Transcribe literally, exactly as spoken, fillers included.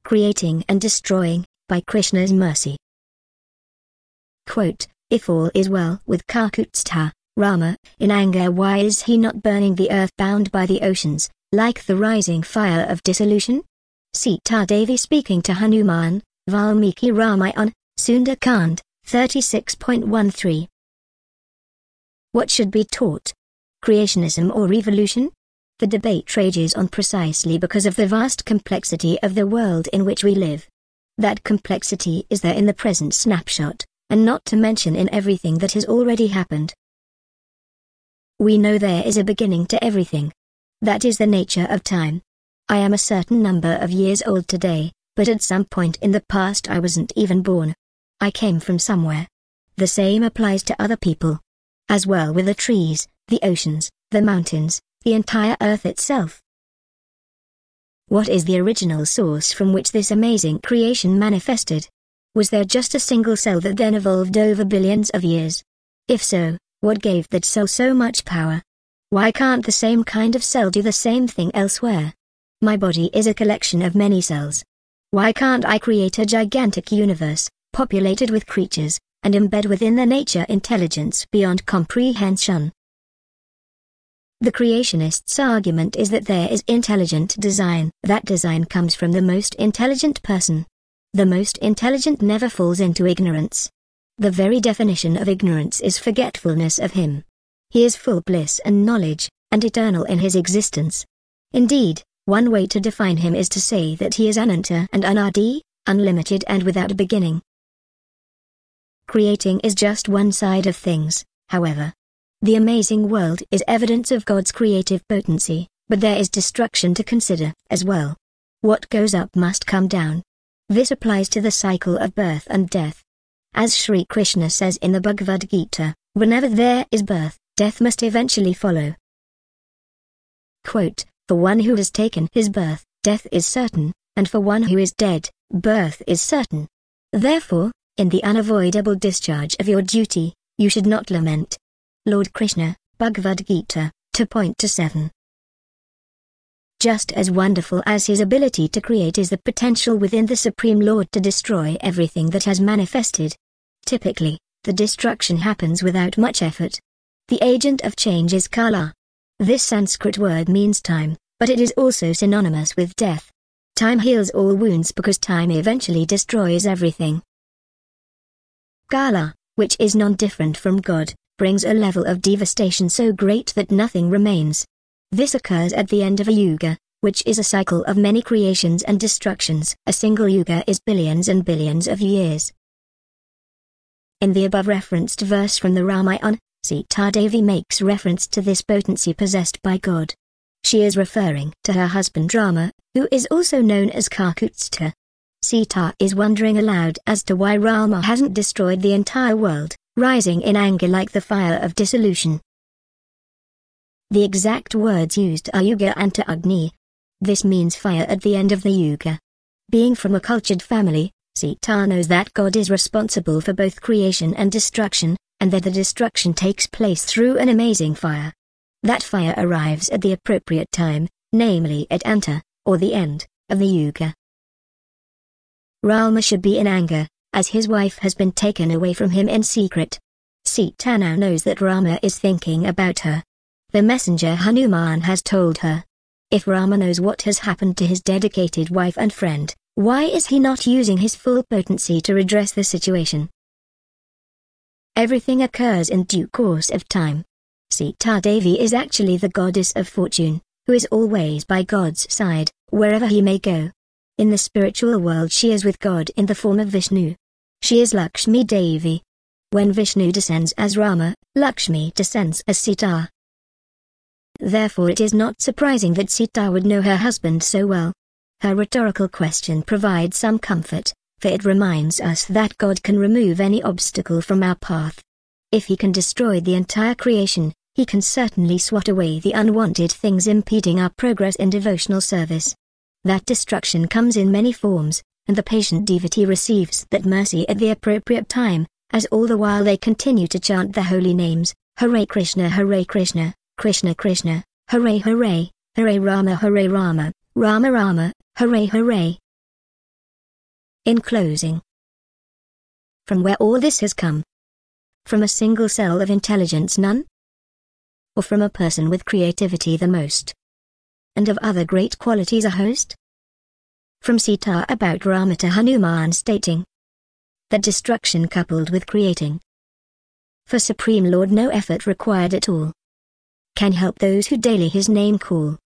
creating and destroying, by Krishna's mercy. Quote, if all is well with Kakutstha, Rama, in anger why is he not burning the earth bound by the oceans, like the rising fire of dissolution? Sita Devi speaking to Hanuman, Valmiki Ramayana, Sundar-Kand, thirty-six point one three. What should be taught? Creationism or evolution? The debate rages on precisely because of the vast complexity of the world in which we live. That complexity is there in the present snapshot, and not to mention in everything that has already happened. We know there is a beginning to everything. That is the nature of time. I am a certain number of years old today, but at some point in the past I wasn't even born. I came from somewhere. The same applies to other people. As well with the trees, the oceans, the mountains, the entire earth itself. What is the original source from which this amazing creation manifested? Was there just a single cell that then evolved over billions of years? If so, what gave that cell so much power? Why can't the same kind of cell do the same thing elsewhere? My body is a collection of many cells. Why can't I create a gigantic universe, populated with creatures, and embed within the nature intelligence beyond comprehension? The creationists' argument is that there is intelligent design. That design comes from the most intelligent person. The most intelligent never falls into ignorance. The very definition of ignorance is forgetfulness of him. He is full bliss and knowledge, and eternal in his existence. Indeed, one way to define him is to say that he is Ananta and Anadi, unlimited and without beginning. Creating is just one side of things, however. The amazing world is evidence of God's creative potency, but there is destruction to consider, as well. What goes up must come down. This applies to the cycle of birth and death. As Sri Krishna says in the Bhagavad Gita, whenever there is birth, death must eventually follow. Quote, for one who has taken his birth, death is certain, and for one who is dead, birth is certain. Therefore, in the unavoidable discharge of your duty, you should not lament. Lord Krishna, Bhagavad Gita, two point two seven. Just as wonderful as his ability to create is the potential within the Supreme Lord to destroy everything that has manifested. Typically, the destruction happens without much effort. The agent of change is Kala. This Sanskrit word means time, but it is also synonymous with death. Time heals all wounds because time eventually destroys everything. Kala, which is non-different from God, brings a level of devastation so great that nothing remains. This occurs at the end of a yuga, which is a cycle of many creations and destructions. A single yuga is billions and billions of years. In the above referenced verse from the Ramayana, Sita Devi makes reference to this potency possessed by God. She is referring to her husband Rama, who is also known as Kakutstha. Sita is wondering aloud as to why Rama hasn't destroyed the entire world, rising in anger like the fire of dissolution. The exact words used are Yuga Anta Agni. This means fire at the end of the Yuga. Being from a cultured family, Sita knows that God is responsible for both creation and destruction, and that the destruction takes place through an amazing fire. That fire arrives at the appropriate time, namely at Anta, or the end, of the Yuga. Rama should be in anger, as his wife has been taken away from him in secret. Sita now knows that Rama is thinking about her. The messenger Hanuman has told her. If Rama knows what has happened to his dedicated wife and friend, why is he not using his full potency to redress the situation? Everything occurs in due course of time. Sita Devi is actually the goddess of fortune, who is always by God's side, wherever he may go. In the spiritual world she is with God in the form of Vishnu. She is Lakshmi Devi. When Vishnu descends as Rama, Lakshmi descends as Sita. Therefore it is not surprising that Sita would know her husband so well. Her rhetorical question provides some comfort, for it reminds us that God can remove any obstacle from our path. If he can destroy the entire creation, he can certainly swat away the unwanted things impeding our progress in devotional service. That destruction comes in many forms, and the patient devotee receives that mercy at the appropriate time, as all the while they continue to chant the holy names, Hare Krishna Hare Krishna, Krishna Krishna, Hare Hare, Hare Rama Hare Rama, Rama Rama, Hare Hare. In closing, from where all this has come? From a single cell of intelligence, none? Or from a person with creativity the most? And of other great qualities a host? From Sita about Rama to Hanuman stating that destruction coupled with creating, for Supreme Lord no effort required at all, can help those who daily his name call.